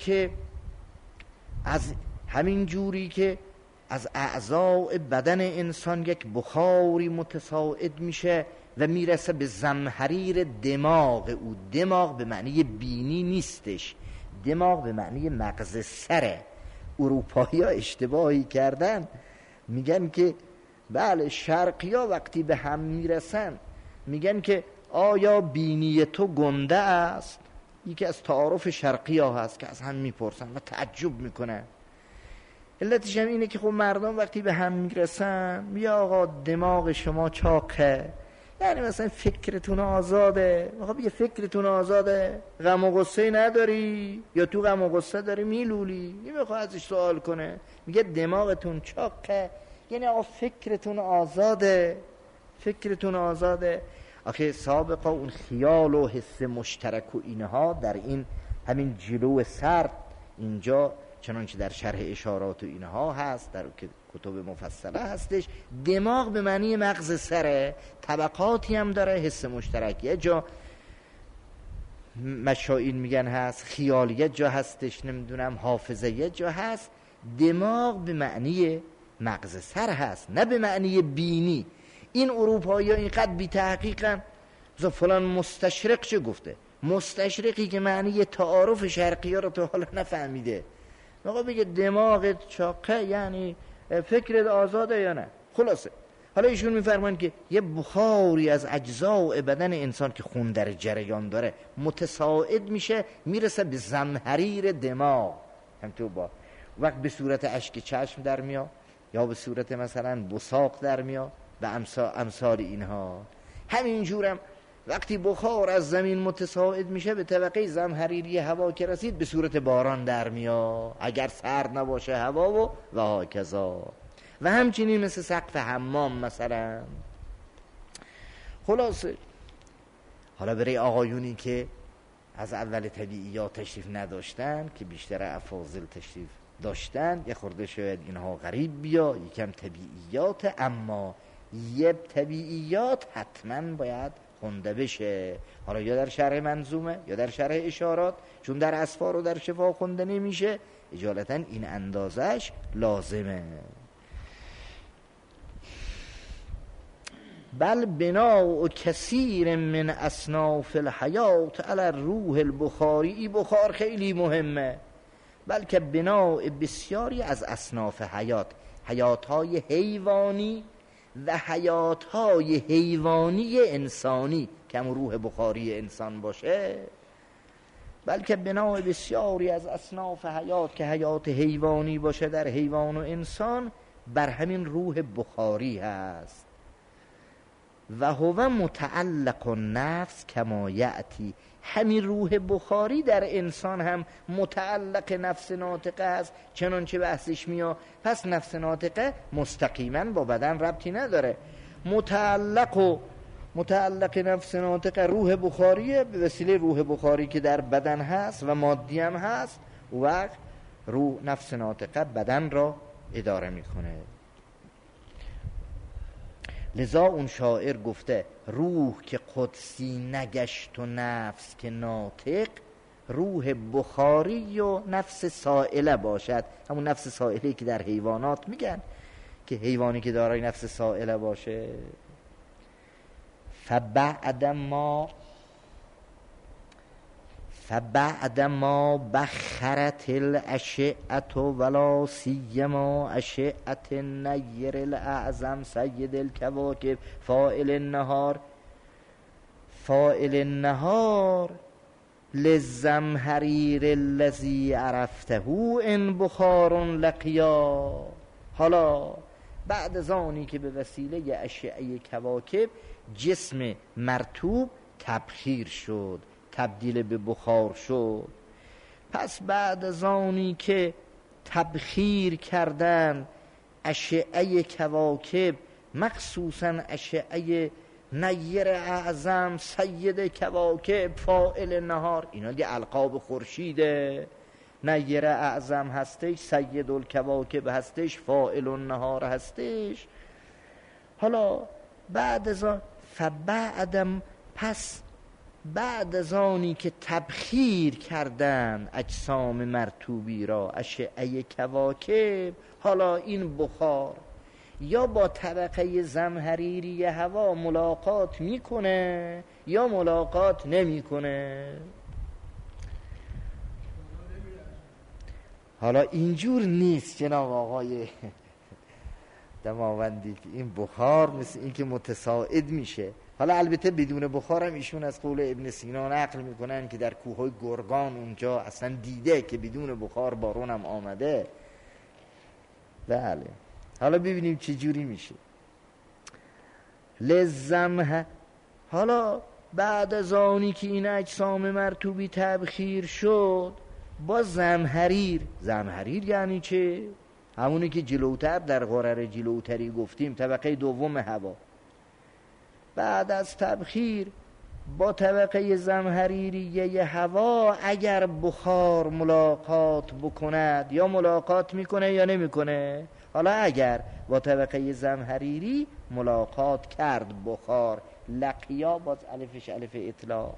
که از اعضاء بدن انسان یک بخاری متصاعد میشه و میرسه به زمهریر دماغ او. دماغ به معنی بینی نیستش، دماغ به معنی مغز سره. اروپایی ها اشتباهی کردن، میگن که بله شرقی ها وقتی به هم میرسن میگن که آیا بینی تو گنده است؟ یکی از تعارف شرقی ها هست که از هم میپرسن و تعجب میکنن. علتش هم اینه که خب مردم وقتی به هم میرسن میگه آقا دماغ شما چاقه، یعنی مثلا فکرتون آزاده. خب یه فکرتون آزاده، غم و غصه نداری یا تو غم و غصه داری میلولی؟ این میخواد ازش سوال کنه، میگه دماغتون چاقه، یعنی آقا فکرتون آزاده، فکرتون آزاده. آخه سابقا اون خیال و حس مشترک و اینها در این همین جلو سر اینجا چنانچه در شرح اشارات و اینها هست، در کتب مفصله هستش، دماغ به معنی مغز سره، طبقاتی هم داره، حس مشترک یه جا مشائین میگن هست، خیال یه جا هستش، نمیدونم حافظه یه جا هست. دماغ به معنی مغز سر هست، نه به معنی بینی. این اروپایی ها اینقدر بی تحقیقن. فلان مستشرق چه گفته؟ مستشرقی که معنی تعارف شرقی ها رو تو حالا نفهمیده، آقا بگه دماغت چاقه یعنی فکرت آزاده یا نه؟ خلاصه حالا ایشون میفرمان که یه بخاری از اجزاء بدن انسان که خون در جریان داره متصاعد میشه، میرسه به زمهریر دماغ، هم تو با وقت به صورت اشک چشم در میاد یا به صورت مثلا بصاق در میاد و امثال اینها. همینجورم وقتی بخار از زمین متصاعد میشه به طبقه زمهریری هوا که رسید به صورت باران در میاد، اگر سرد نباشه هوا و هاکذا. و همچنین مثل سقف حمام مثلا. خلاصه حالا برای آقایونی که از اول طبیعیات تشریف نداشتن که بیشتر افاضل تشریف داشتن، یه خورده شاید اینها غریب بیا، یکم طبیعیات، اما یه طبیعیات حتما باید خونده بشه. حالا یا در شرح منظومه یا در شرح اشارات، چون در اسفار و در شفا خونده نمیشه، اجالتا این اندازش لازمه. بل بناء کثیر من اصناف الحیات علی الروح البخاری، این بخار خیلی مهمه، بلکه بناء بسیاری از اصناف حیاتهای حیوانی و حیاتهای حیوانی انسانی که هم روح بخاری انسان باشه، بلکه بناء بسیاری از اصناف حیات که حیات حیوانی باشه در حیوان و انسان بر همین روح بخاری هست. و هو متعلق النفس کما یأتی، همین روح بخاری در انسان هم متعلق نفس ناطقه است چنانچه بحثش میاد. پس نفس ناطقه مستقیما با بدن ربطی نداره، متعلق نفس ناطقه روح بخاریه، به وسیله روح بخاری که در بدن هست و مادی هم هست، وقت روح نفس ناطقه بدن را اداره میکنه. لذا اون شاعر گفته روح که قدسی نگشت و نفس که ناطق، روح بخاری و نفس سائله باشد. همون نفس سائله که در حیوانات میگن که حیوانی که دارای نفس سائله باشه. فبعد ما بخرت الاشعة ولا سیما اشعة النیر الاعظم سید الکواکب فاعل النهار للزمهریر الذی عرفته ان بخار لقیا. حالا بعد از آنی که به وسیله اشعه کواکب جسم مرطوب تبخیر شد، تبدیل به بخار شد، پس بعد از آنی که تبخیر کردن اشعه کواکب، مخصوصا اشعه نیر اعظم سید کواکب فاعل نهار، اینا دی القاب خورشیده، نیر اعظم هستش، سید الکواکب هستش، فاعل النهار هستش. حالا بعد از آن فبعدم، پس بعد از آنی که تبخیر کردن اجسام مرطوبی را اشعه کواکب، حالا این بخار یا با طبقه زمهریری هوا ملاقات میکنه یا ملاقات نمیکنه. حالا اینجور نیست جناب آقای دماوندی که این بخار مثل این که متصاعد میشه. حالا البته بدون بخار هم ایشون از قول ابن سینا نقل میکنن که در کوههای گرگان اونجا اصلا دیده که بدون بخار بارون هم آمده. بله حالا ببینیم چه جوری میشه. لزمه، حالا بعد از آنی که این اجسام مرطوبی تبخیر شد با زمهریر. زمهریر یعنی چه؟ همونی که جلوتر در قرار جلوتری گفتیم، طبقه دوم هوا. بعد از تبخیر با طبقه زمهریریه هوا اگر بخار ملاقات بکند یا ملاقات میکنه یا نمیکنه. حالا اگر با طبقه زمهریری ملاقات کرد بخار، لقیا باز الفش الف اطلاع،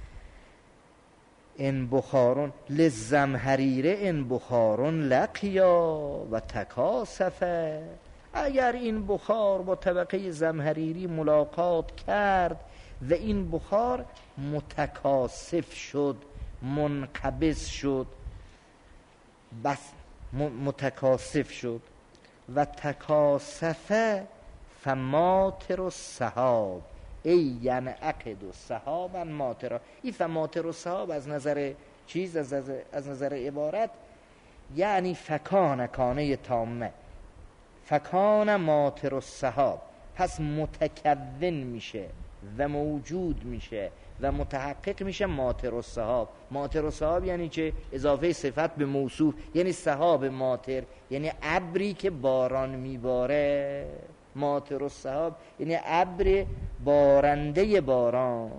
ان بخارون للزمهریره ان بخارون لقیا و تکاسفه. اگر این بخار با طبقه زمهریری ملاقات کرد و این بخار متکاسف شد، منقبض شد، بس متکاسف شد. و تکاسفه فماطر السحاب ای ینعقد سحابا ماطرا. این فماطر السحاب از نظر چیز، از نظر عبارت یعنی فکان، کانه تامه، فکان ماطر السحاب، پس متکون میشه و موجود میشه و متحقق میشه ماطر السحاب. ماطر السحاب یعنی چه؟ اضافه صفت به موصوف، یعنی سحاب ماطر یعنی ابری که باران میباره. ماطر السحاب یعنی ابر بارنده باران.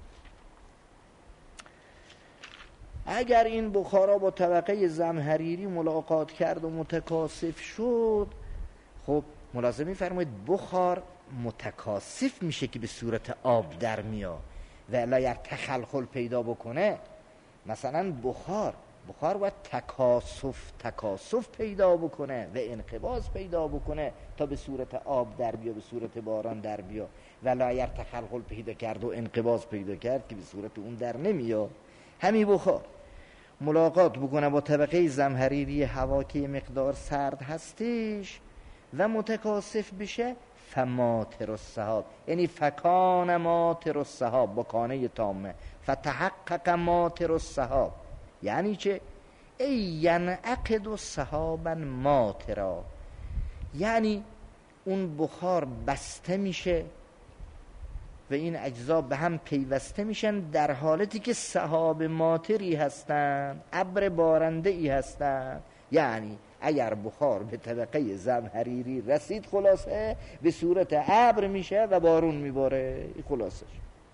اگر این بخارا با طبقه زمهریری ملاقات کرد و متکاسف شد، خب ملاحظه می‌فرمایید بخار متکاسف میشه که به صورت آب در میاد و الا یک تخلخل پیدا بکنه. مثلا بخار باید تکاسف پیدا بکنه و انقباض پیدا بکنه تا به صورت آب در بیا، به صورت باران در بیا. ولی اگر تخلخل پیدا کرد و انقباض پیدا کرد که به صورت اون در نمیاد. همین بخار ملاقات بکنه با طبقه زمهریری هوا که مقدار سرد هستش و متکاسف بشه، فماطر السحاب یعنی فکان ماطر السحاب با کانه تامه، فتحقق ماطر السحاب یعنی چه؟ ای ینعقد سحابا ماطرا، یعنی اون بخار بسته میشه و این اجزا به هم پیوسته میشن در حالتی که سحاب ماطری هستن، ابر بارنده ای هستن. یعنی اگر بخار به طبقه زمهریری رسید خلاصه به صورت ابر میشه و بارون میباره. این خلاصش.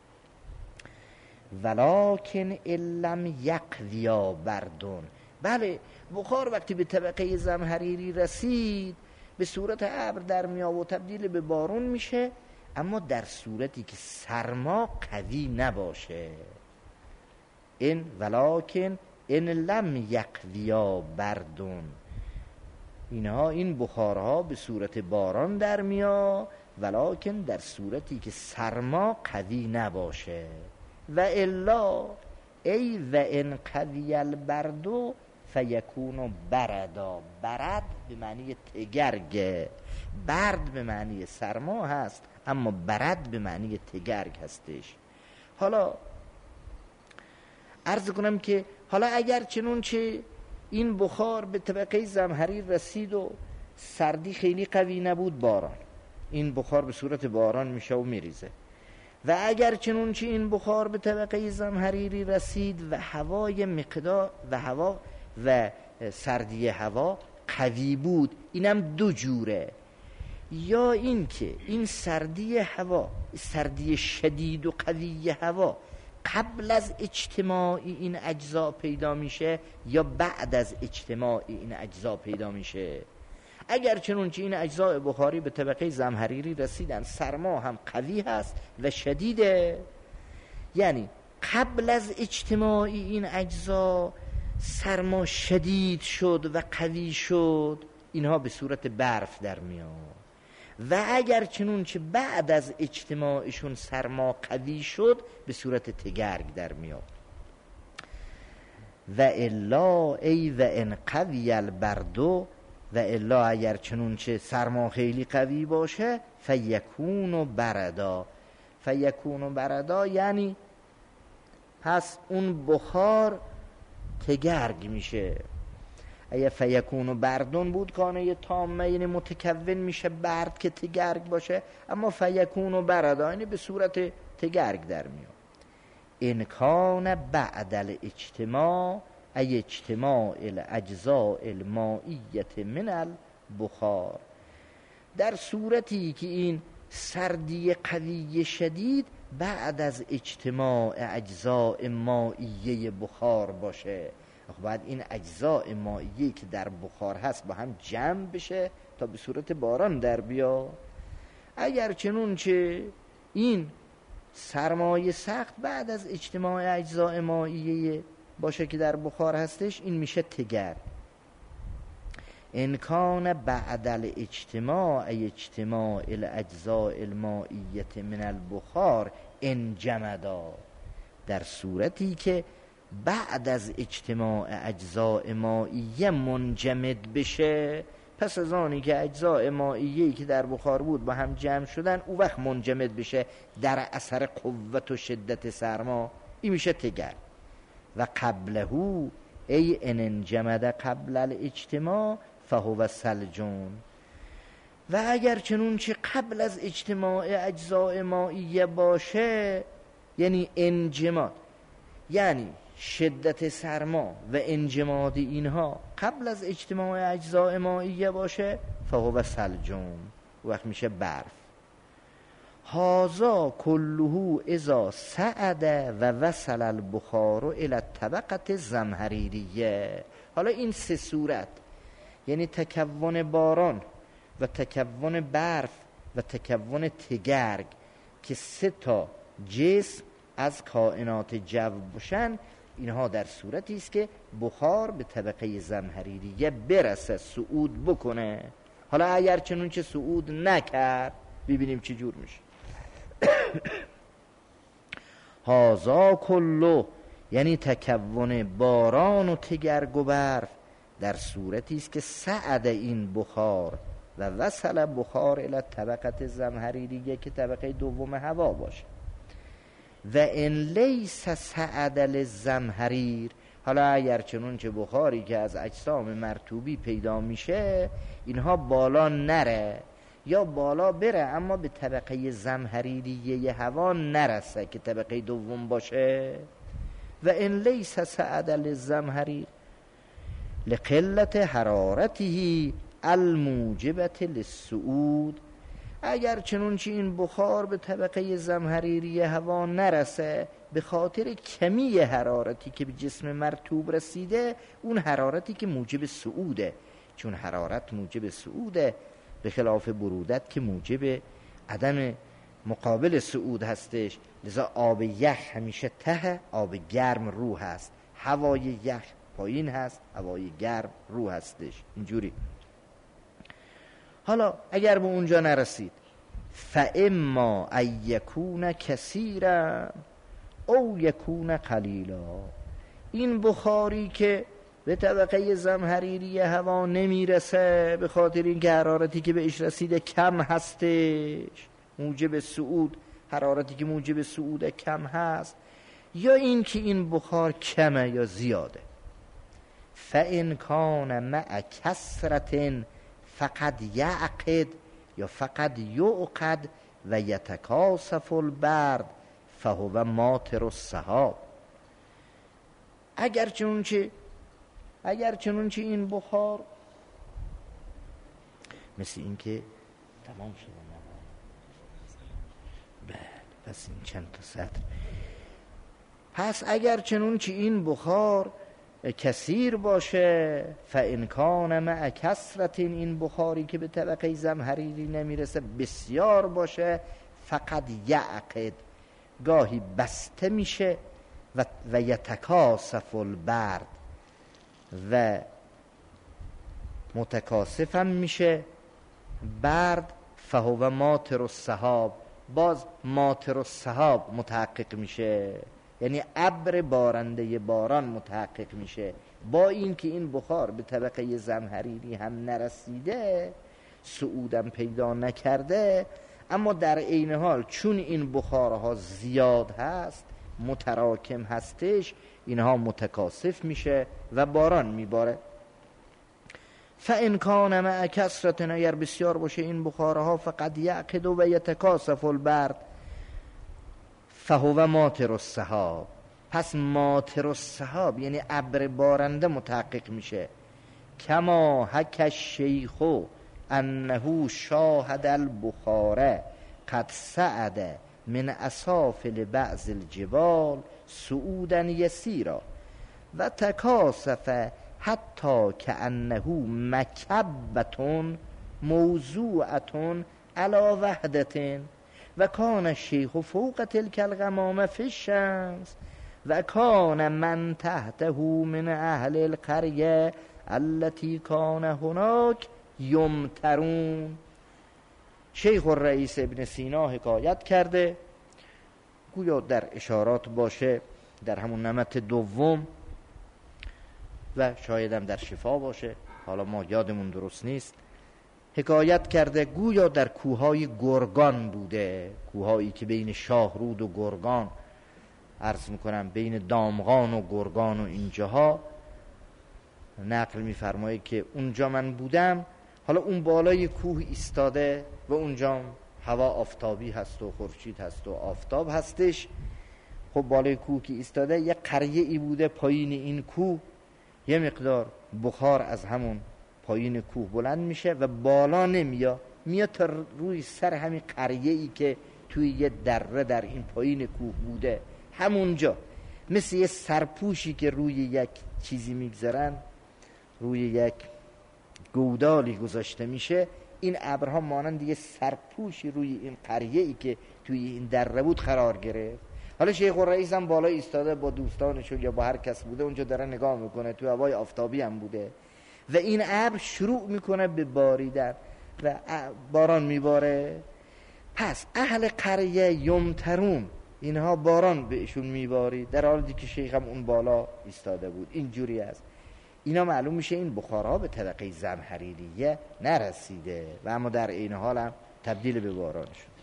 ولکن لم یقضیا بردون، بله بخار وقتی به طبقه زمهریری رسید به صورت ابر در میاد و تبدیل به بارون میشه، اما در صورتی که سرما قوی نباشه. این ولکن ان لم یقضیا بردون، اینها این بخارها به صورت باران در میاد ولکن در صورتی که سرما قوی نباشه. و الا ای و ان قوی البرد فیکون بردا. برد به معنی تگرگ، برد به معنی سرما هست، اما برد به معنی تگرگ هستش. حالا عرض کنم که حالا اگر چنانچه این بخار به طبقه زمهریر رسید و سردی خیلی قوی نبود، باران، این بخار به صورت باران میشه و میریزه. و اگر چنانچه این بخار به طبقه زمهریری رسید و هوای مقدار و هوا و سردی هوا قوی بود، اینم دو جوره. یا این که این سردی هوا، سردی شدید و قوی هوا قبل از اجتماع این اجزا پیدا میشه یا بعد از اجتماع این اجزا پیدا میشه. اگر چنانچه این اجزای بخاری به طبقه زمهریری رسیدن، سرما هم قوی هست و شدیده، یعنی قبل از اجتماع این اجزا سرما شدید شد و قوی شد، اینها به صورت برف در میاد. و اگر چنانچه بعد از اجتماعشون سرما قوی شد، به صورت تگرگ در میاد. و الا ای و ان قوی البرد، و الا اگر چنانچه سرما خیلی قوی باشه، فیکون بردا. فیکون بردا یعنی پس اون بخار تگرگ میشه. اگه فیکون بردون بود کانه تامه، یعنی متکون میشه برد که تگرگ باشه، اما فیکون بردا یعنی به صورت تگرگ در میاد. ان کان بعد الاجتماع ای اجتماع الاجزاء المائیه من البخار، در صورتی که این سردی قوی شدید بعد از اجتماع اجزاء مائیه بخار باشه. باید این اجزاء مائیه که در بخار هست با هم جمع بشه تا به صورت باران در بیا. اگر چنونچه این سرمایه سخت بعد از اجتماع اجزاء مائیه باشه که در بخار هستش، این میشه تگرگ. ان کان بعد الاجتماع ای اجتماع الاجزاء المائیه من البخار انجمدا، در صورتی که بعد از اجتماع اجزاء مائیه منجمد بشه، پس از آنی که اجزاء مائیه‌ای که در بخار بود با هم جمع شدن، او وقت منجمد بشه در اثر قوت و شدت سرما، این میشه تگرگ. و قبله ای ان انجمد قبل الاجتماع فهو ثلجون، و اگر چنونچه قبل از اجتماع اجزاء مائیه باشه، یعنی انجماد، یعنی شدت سرما و انجماد اینها قبل از اجتماع اجزاء مائیه باشه، فهو ثلجون، وقت میشه برف. هذا كله اذا صعد و وصل البخار الى الطبقه الزمهریریه. حالا این سه صورت، یعنی تکون باران و تکون برف و تکون تگرگ، که سه تا جسم از کائنات جو باشن، اینها در صورتی است که بخار به طبقه زمهریریه برسه، صعود بکنه. حالا اگر چنونچه صعود نکرد، ببینیم چی جور میشه. هازا کلو یعنی تکون باران و تگرگ و برف در صورتی است که صعد این بخار و وصل بخار الی طبقه زمهریریه که طبقه دوم هوا باشه. و ان لیس صعد للزمهریر، حالا اگر چنونچه بخاری که از اجسام مرطوبی پیدا میشه اینها بالا نره، یا بالا بره اما به طبقه زمهریریه هوا نرسه که طبقه دوم باشه. و ان لیس صعد للزمهریر لقلت حرارته الموجبه للصعود، اگر چنونچه این بخار به طبقه زمهریری هوا نرسه به خاطر کمی حرارتی که به جسم مرطوب رسیده، اون حرارتی که موجب صعوده، چون حرارت موجب صعوده به خلاف برودت که موجب عدم مقابل صعود هستش. لذا آب یخ همیشه ته، آب گرم رو هست، هوای یخ پایین هست، هوای گرم رو هستش، اینجوری. حالا اگر به اونجا نرسید، فاما ان یکون کثیرا او یکون قلیلا. این بخاری که به طبقه زمهریری هوا نمیرسه به خاطر اینکه حرارتی که بهش رسیده کم هستش، موجب صعود، حرارتی که موجب صعود کم هست، یا این که این بخار کمه یا زیاده. فَإِنْ کَانَ مَعَ کثرة فقد یعقد یا فقد یعقد و یتکاسف البرد فهو ماطر السحاب. اگر چنونچه این بخار مثل این که تمام شده. بله پس این چند تا سطر. پس اگر چنونچه این بخار کثیر باشه، فَإِنْ کَانَ مَعَ کثرة، این بخاری که به طبقه زمهریری نمیرسه بسیار باشه، فقط یعقد، گاهی بسته میشه و یتکاسف البرد، و متکاسفم میشه برد، فهو ماطر السحاب، باز ماطر السحاب متحقق میشه، یعنی ابر بارنده باران متحقق میشه. با این که این بخار به طبقه زمهریری هم نرسیده، صعودم پیدا نکرده، اما در عین حال چون این بخارها زیاد هست، متراکم هستش، اینها متکاسف میشه و باران میباره. فَإِنْ کَانَ مَعَ کثرة، اگر بسیار باشه این بخارها، فقد یعقد و یتکاسف البرد فهو ماطر السحاب. پس ماطر السحاب یعنی ابر بارنده متحقق میشه. کما حکی الشیخ انه شاهد البخار قد صعد من اسافل بعض الجبال صعودا یسیرا و تکاسف حتی کأنه مکبة موضوعة علی وحدة و کان الشیخ فوق تلک الغمامة فی الشمس و کان من تحته من اهل القریه التي کان هناک یمترون. شیخ الرئیس ابن سینا حکایت کرده، گویا در اشارات باشه در همون نمط دوم و شایدم در شفا باشه، حالا ما یادمون درست نیست، حکایت کرده گویا در کوههای گرگان بوده، کوههایی که بین شاهرود و گرگان، عرض میکنم بین دامغان و گرگان و اینجاها، نقل میفرمایه که اونجا من بودم. حالا اون بالای کوه ایستاده و اونجا هوا آفتابی هست و خورشید هست و آفتاب هستش. خب بالای کوه که ایستاده یه قریه ای بوده، پایین این کوه یه مقدار بخار از همون پایین کوه بلند میشه و بالا نمیاد، میاد تا روی سر همین قریه ای که توی یه دره در این پایین کوه بوده، همونجا مثل یه سرپوشی که روی یک چیزی میگذارن، روی یک گودالی گذاشته میشه، این ابرها مانند یه سرپوشی روی این قریه ای که توی این دره بود قرار گرفت. حالا شیخ الرئیس هم بالا ایستاده با دوستانش یا با هر کس بوده اونجا داره نگاه میکنه، توی هوای آفتابی هم بوده و این ابر شروع میکنه به باریدن و باران میباره. پس اهل قریه یمترون، اینها باران بهشون میبارید در حالی که شیخ هم اون بالا ایستاده بود. اینجوری است. اینا معلوم میشه این بخارها به طبقه زمهریریه نرسیده و اما در این حال هم تبدیل به باران شد.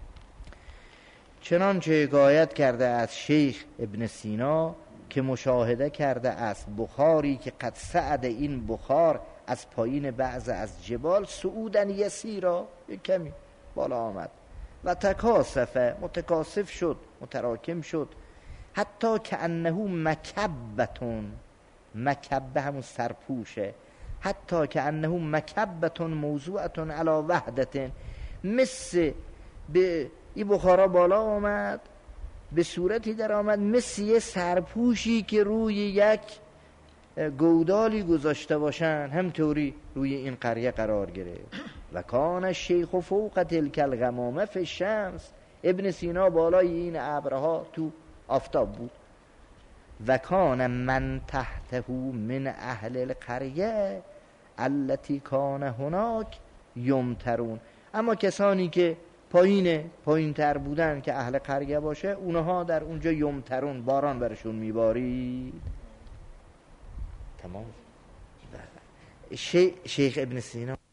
چنانچه حکایت کرده از شیخ ابن سینا که مشاهده کرده است بخاری که قد صعد، این بخار از پایین بعض از جبال صعودا یسیرا، یک کمی بالا آمد، و تکاسفه، متکاسف شد، متراکم شد، حتی که انه مکبتون، مکبه همون سرپوشه، حتی که انه مکبتون موضوعتون علی وحدتن، مثل به این بخارا بالا آمد به صورتی در آمد مثل یه سرپوشی که روی یک گودالی گذاشته باشن، همطوری روی این قریه قرار گرفت. و کان الشیخ فوق تلک الغمامه فی الشمس، ابن سینا بالای این ابرها تو آفتاب بود. و کان من تحته من اهل القریه التي کان هناک یمترون، اما کسانی که پایین تر بودن که اهل قریه باشه، اونها در اونجا یمترون، باران برشون میبارید. تمام. شیخ ابن سینا